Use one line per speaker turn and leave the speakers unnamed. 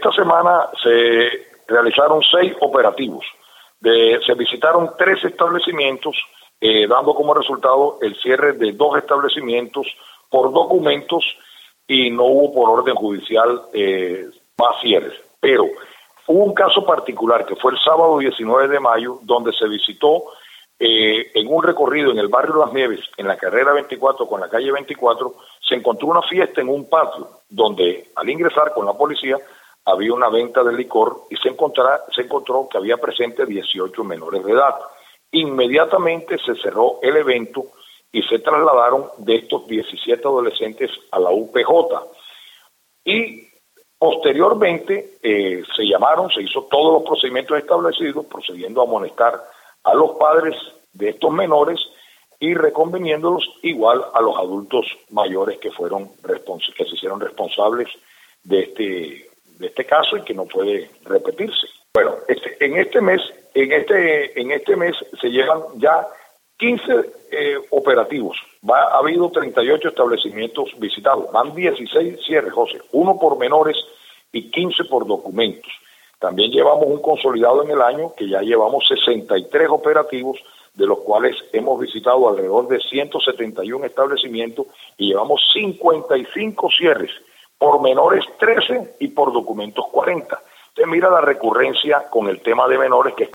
esta semana se realizaron 6 operativos. Se visitaron 3 establecimientos, dando como resultado el cierre de 2 establecimientos por documentos y no hubo por orden judicial más cierres. Pero hubo un caso particular que fue el sábado 19 de mayo, donde se visitó en un recorrido en el barrio Las Nieves, en la carrera 24 con la calle 24, se encontró una fiesta en un patio, donde al ingresar con la policía había una venta de licor y se encontró que había presente 18 menores de edad. Inmediatamente se cerró el evento y se trasladaron de estos 17 adolescentes a la UPJ. Y posteriormente se hizo todos los procedimientos establecidos, procediendo a amonestar a los padres de estos menores y reconveniéndolos igual a los adultos mayores que se hicieron responsables de este caso y que no puede repetirse. Bueno, en este mes se llevan ya 15 operativos. Ha habido 38 establecimientos visitados. Van 16 cierres, José, 1 por menores y 15 por documentos. También llevamos un consolidado en el año que ya llevamos 63 operativos, de los cuales hemos visitado alrededor de 171 establecimientos y llevamos 55 cierres, por menores 13 y por documentos 40. Usted mira la recurrencia con el tema de menores que